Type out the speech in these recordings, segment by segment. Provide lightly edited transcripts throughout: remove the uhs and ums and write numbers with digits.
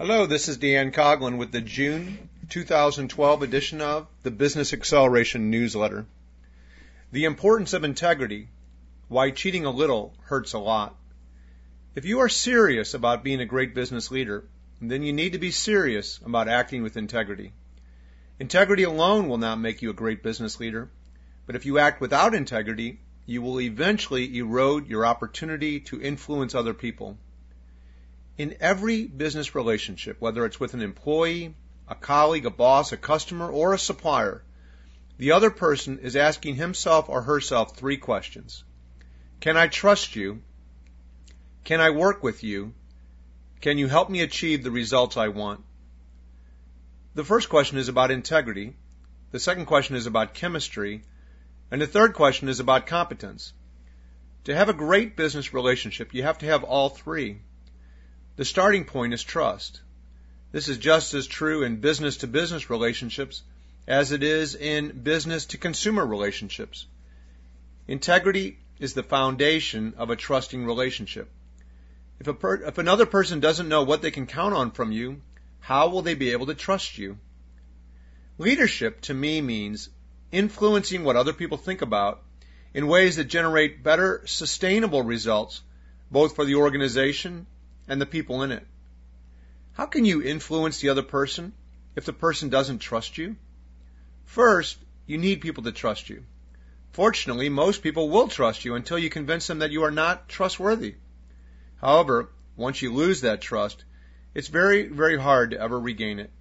Hello, this is Dan Coughlin with the June 2012 edition of the Business Acceleration Newsletter. The importance of integrity, why cheating a little hurts a lot. If you are serious about being a great business leader, then you need to be serious about acting with integrity. Integrity alone will not make you a great business leader, but if you act without integrity, you will eventually erode your opportunity to influence other people. In every business relationship, whether it's with an employee, a colleague, a boss, a customer, or a supplier, the other person is asking himself or herself three questions. Can I trust you? Can I work with you? Can you help me achieve the results I want? The first question is about integrity. The second question is about chemistry. And the third question is about competence. To have a great business relationship, you have to have all three. The starting point is trust. This is just as true in business-to-business relationships as it is in business-to-consumer relationships. Integrity is the foundation of a trusting relationship. If another person doesn't know what they can count on from you, how will they be able to trust you? Leadership, to me, means influencing what other people think about in ways that generate better, sustainable results, both for the organization and the people in it. How can you influence the other person if the person doesn't trust you? First, you need people to trust you. Fortunately, most people will trust you until you convince them that you are not trustworthy. However, once you lose that trust, it's very, very hard to ever regain it.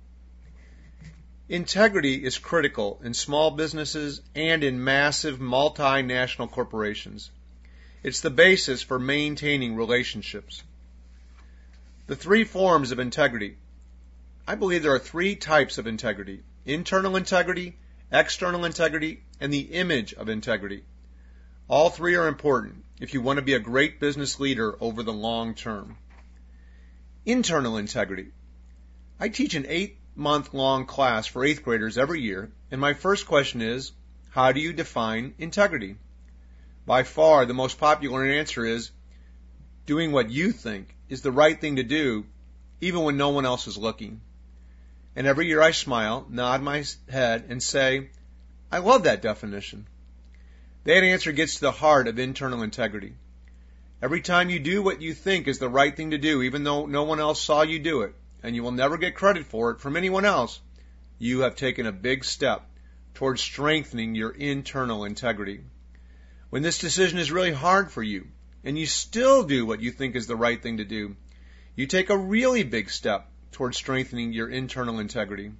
Integrity is critical in small businesses and in massive multinational corporations. It's the basis for maintaining relationships. The three forms of integrity. I believe there are three types of integrity: internal integrity, external integrity, and the image of integrity. All three are important if you want to be a great business leader over the long term. Internal integrity. I teach an 8-month-long class for 8th graders every year, and my first question is, how do you define integrity? By far, the most popular answer is doing what you think is the right thing to do, even when no one else is looking. And every year I smile, nod my head, and say, I love that definition. That answer gets to the heart of internal integrity. Every time you do what you think is the right thing to do, even though no one else saw you do it, and you will never get credit for it from anyone else, you have taken a big step towards strengthening your internal integrity. When this decision is really hard for you, and you still do what you think is the right thing to do, you take a really big step towards strengthening your internal integrity.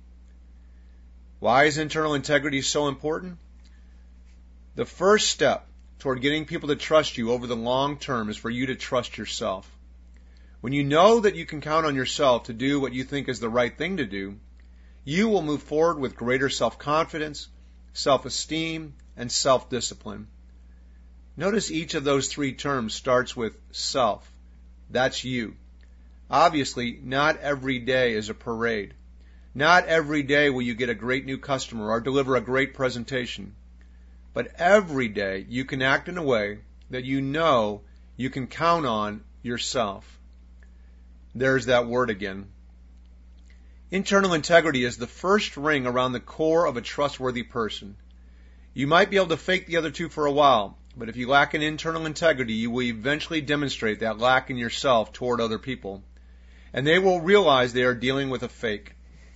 Why is internal integrity so important? The first step toward getting people to trust you over the long term is for you to trust yourself. When you know that you can count on yourself to do what you think is the right thing to do, you will move forward with greater self-confidence, self-esteem, and self-discipline. Notice each of those three terms starts with self. That's you. Obviously, not every day is a parade. Not every day will you get a great new customer or deliver a great presentation. But every day you can act in a way that you know you can count on yourself. There's that word again. Internal integrity is the first ring around the core of a trustworthy person. You might be able to fake the other two for a while, but if you lack an internal integrity, you will eventually demonstrate that lack in yourself toward other people, and they will realize they are dealing with a fake.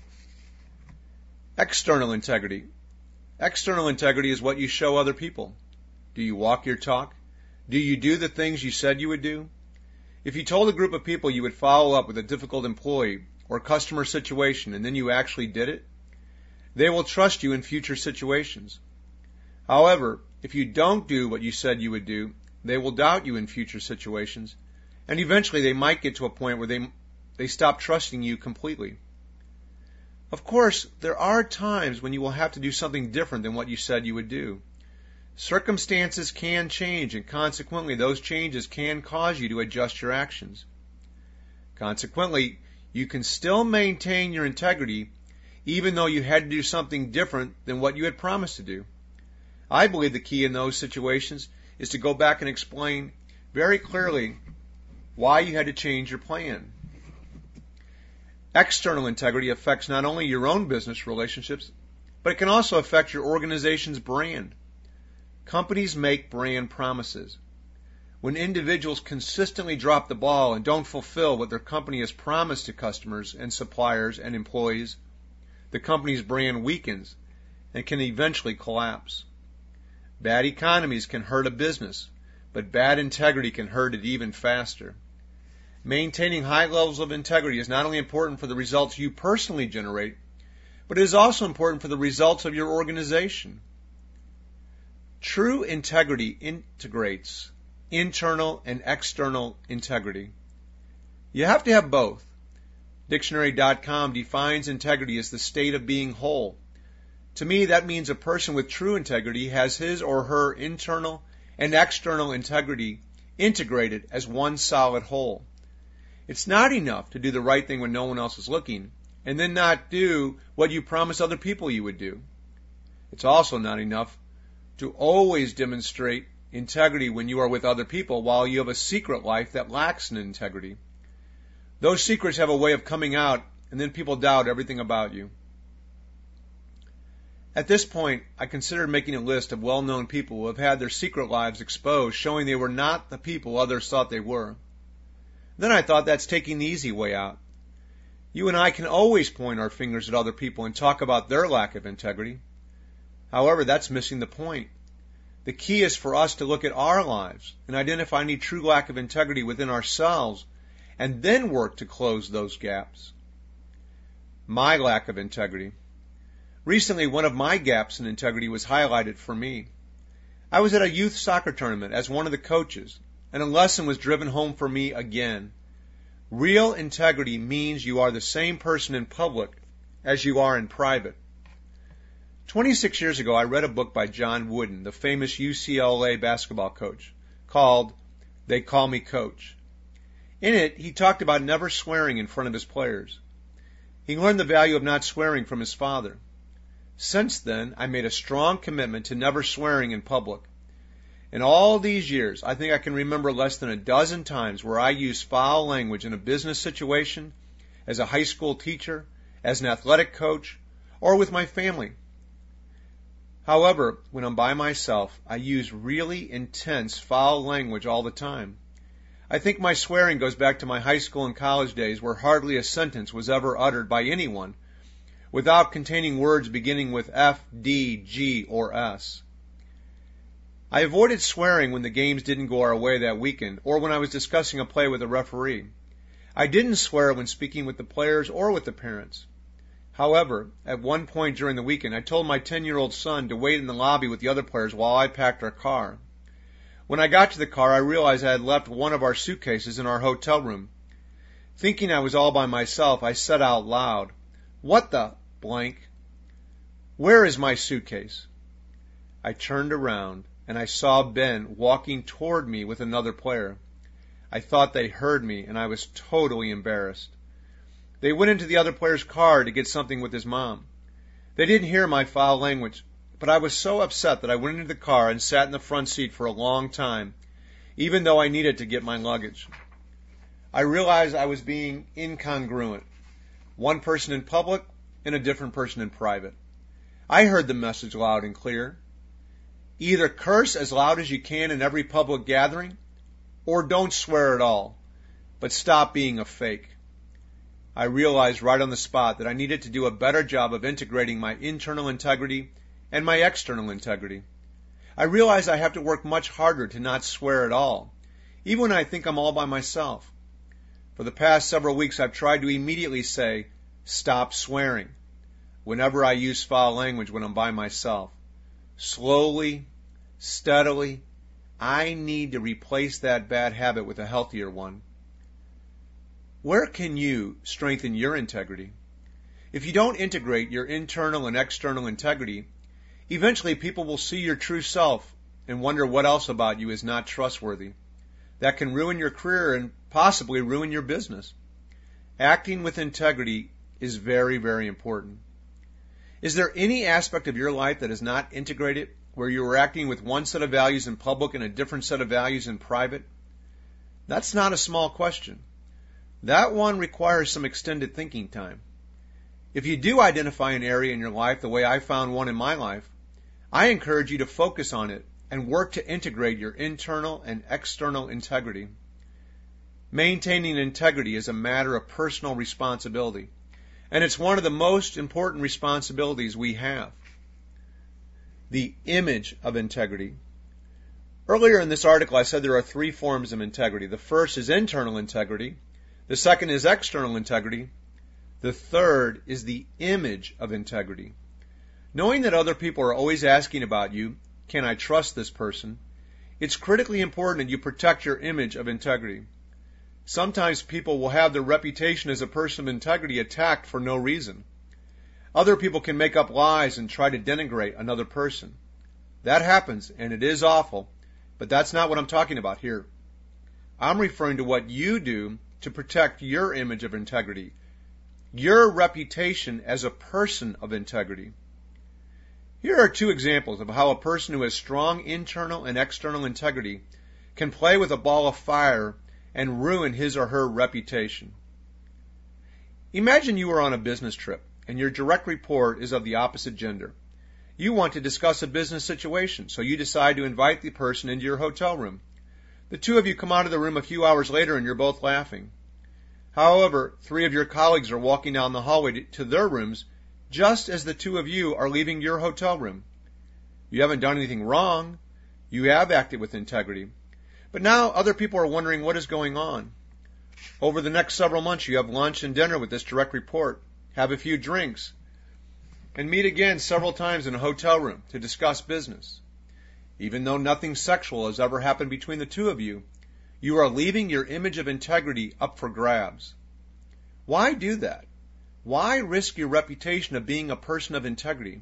External integrity. External integrity is what you show other people. Do you walk your talk? Do you do the things you said you would do? If you told a group of people you would follow up with a difficult employee or customer situation and then you actually did it, they will trust you in future situations. However, if you don't do what you said you would do, they will doubt you in future situations, and eventually they might get to a point where they stop trusting you completely. Of course, there are times when you will have to do something different than what you said you would do. Circumstances can change, and consequently, those changes can cause you to adjust your actions. Consequently, you can still maintain your integrity even though you had to do something different than what you had promised to do. I believe the key in those situations is to go back and explain very clearly why you had to change your plan. External integrity affects not only your own business relationships, but it can also affect your organization's brand. Companies make brand promises. When individuals consistently drop the ball and don't fulfill what their company has promised to customers and suppliers and employees, the company's brand weakens and can eventually collapse. Bad economies can hurt a business, but bad integrity can hurt it even faster. Maintaining high levels of integrity is not only important for the results you personally generate, but it is also important for the results of your organization. True integrity integrates internal and external integrity. You have to have both. Dictionary.com defines integrity as the state of being whole. To me, that means a person with true integrity has his or her internal and external integrity integrated as one solid whole. It's not enough to do the right thing when no one else is looking and then not do what you promised other people you would do. It's also not enough to always demonstrate integrity when you are with other people while you have a secret life that lacks in integrity. Those secrets have a way of coming out, and then people doubt everything about you. At this point, I considered making a list of well-known people who have had their secret lives exposed, showing they were not the people others thought they were. Then I thought that's taking the easy way out. You and I can always point our fingers at other people and talk about their lack of integrity. However, that's missing the point. The key is for us to look at our lives and identify any true lack of integrity within ourselves and then work to close those gaps. My lack of integrity. Recently, one of my gaps in integrity was highlighted for me. I was at a youth soccer tournament as one of the coaches, and a lesson was driven home for me again. Real integrity means you are the same person in public as you are in private. 26 years ago, I read a book by John Wooden, the famous UCLA basketball coach, called They Call Me Coach. In it, he talked about never swearing in front of his players. He learned the value of not swearing from his father. Since then, I made a strong commitment to never swearing in public. In all these years, I think I can remember less than a dozen times where I used foul language in a business situation, as a high school teacher, as an athletic coach, or with my family. However, when I'm by myself, I use really intense foul language all the time. I think my swearing goes back to my high school and college days where hardly a sentence was ever uttered by anyone without containing words beginning with F, D, G, or S. I avoided swearing when the games didn't go our way that weekend or when I was discussing a play with a referee. I didn't swear when speaking with the players or with the parents. However, at one point during the weekend, I told my 10-year-old son to wait in the lobby with the other players while I packed our car. When I got to the car, I realized I had left one of our suitcases in our hotel room. Thinking I was all by myself, I said out loud, "What the blank? Where is my suitcase?" I turned around, and I saw Ben walking toward me with another player. I thought they heard me, and I was totally embarrassed. They went into the other player's car to get something with his mom. They didn't hear my foul language, but I was so upset that I went into the car and sat in the front seat for a long time, even though I needed to get my luggage. I realized I was being incongruent. One person in public and a different person in private. I heard the message loud and clear. Either curse as loud as you can in every public gathering, or don't swear at all, but stop being a fake. I realized right on the spot that I needed to do a better job of integrating my internal integrity and my external integrity. I realized I have to work much harder to not swear at all, even when I think I'm all by myself. For the past several weeks, I've tried to immediately say, "Stop swearing," whenever I use foul language when I'm by myself. Slowly, steadily, I need to replace that bad habit with a healthier one. Where can you strengthen your integrity? If you don't integrate your internal and external integrity, eventually people will see your true self and wonder what else about you is not trustworthy. That can ruin your career and possibly ruin your business. Acting with integrity is very, very important. Is there any aspect of your life that is not integrated, where you are acting with one set of values in public and a different set of values in private? That's not a small question. That one requires some extended thinking time. If you do identify an area in your life the way I found one in my life, I encourage you to focus on it and work to integrate your internal and external integrity. Maintaining integrity is a matter of personal responsibility, and it's one of the most important responsibilities we have. The image of integrity. Earlier in this article, I said there are three forms of integrity. The first is internal integrity. The second is external integrity. The third is the image of integrity. Knowing that other people are always asking about you, can I trust this person? It's critically important that you protect your image of integrity. Sometimes people will have their reputation as a person of integrity attacked for no reason. Other people can make up lies and try to denigrate another person. That happens, and it is awful, but that's not what I'm talking about here. I'm referring to what you do to protect your image of integrity, your reputation as a person of integrity. Here are two examples of how a person who has strong internal and external integrity can play with a ball of fire and ruin his or her reputation. Imagine you are on a business trip and your direct report is of the opposite gender. You want to discuss a business situation, so you decide to invite the person into your hotel room. The two of you come out of the room a few hours later and you're both laughing. However, three of your colleagues are walking down the hallway to their rooms just as the two of you are leaving your hotel room. You haven't done anything wrong. You have acted with integrity. But now other people are wondering what is going on. Over the next several months, you have lunch and dinner with this direct report, have a few drinks, and meet again several times in a hotel room to discuss business. Even though nothing sexual has ever happened between the two of you, you are leaving your image of integrity up for grabs. Why do that? Why risk your reputation of being a person of integrity?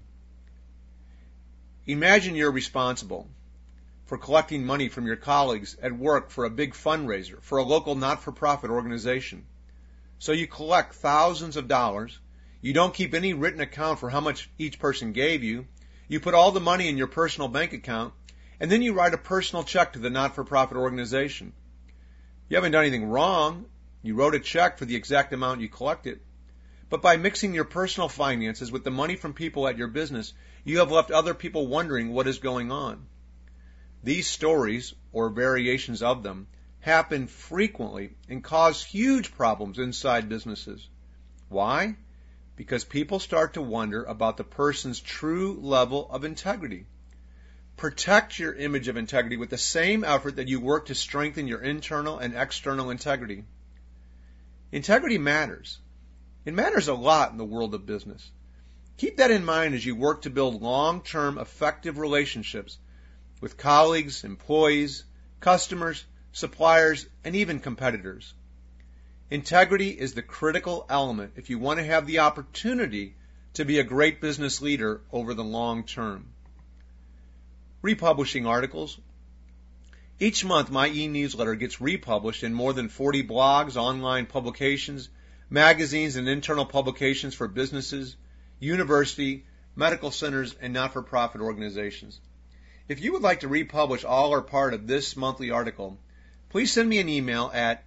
Imagine you're responsible for collecting money from your colleagues at work for a big fundraiser for a local not-for-profit organization. So you collect thousands of dollars. You don't keep any written account for how much each person gave you. You put all the money in your personal bank account, and then you write a personal check to the not-for-profit organization. You haven't done anything wrong. You wrote a check for the exact amount you collected. But by mixing your personal finances with the money from people at your business, you have left other people wondering what is going on. These stories, or variations of them, happen frequently and cause huge problems inside businesses. Why? Because people start to wonder about the person's true level of integrity. Protect your image of integrity with the same effort that you work to strengthen your internal and external integrity. Integrity matters. It matters a lot in the world of business. Keep that in mind as you work to build long-term effective relationships with colleagues, employees, customers, suppliers, and even competitors. Integrity is the critical element if you want to have the opportunity to be a great business leader over the long term. Republishing articles. Each month, my e-newsletter gets republished in more than 40 blogs, online publications, magazines, and internal publications for businesses, university, medical centers, and not-for-profit organizations. If you would like to republish all or part of this monthly article, please send me an email at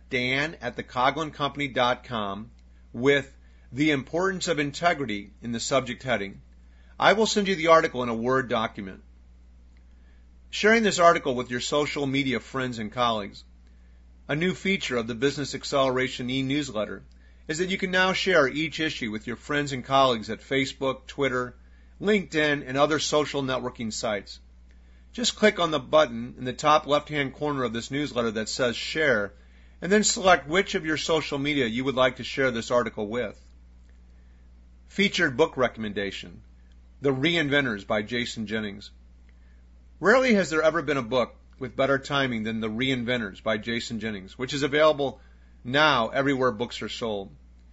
dan@thecoglincompany.com with the importance of integrity in the subject heading. I will send you the article in a Word document. Sharing this article with your social media friends and colleagues. A new feature of the Business Acceleration e-newsletter is that you can now share each issue with your friends and colleagues at Facebook, Twitter, LinkedIn, and other social networking sites. Just click on the button in the top left-hand corner of this newsletter that says Share, and then select which of your social media you would like to share this article with. Featured book recommendation, The Reinventors by Jason Jennings. Rarely has there ever been a book with better timing than The Reinventors by Jason Jennings, which is available now everywhere books are sold.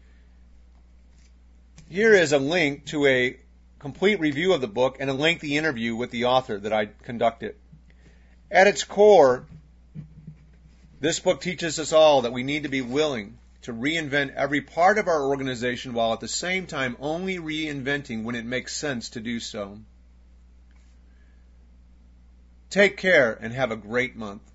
Here is a link to a complete review of the book and a lengthy interview with the author that I conducted. At its core, this book teaches us all that we need to be willing to reinvent every part of our organization while at the same time only reinventing when it makes sense to do so. Take care and have a great month.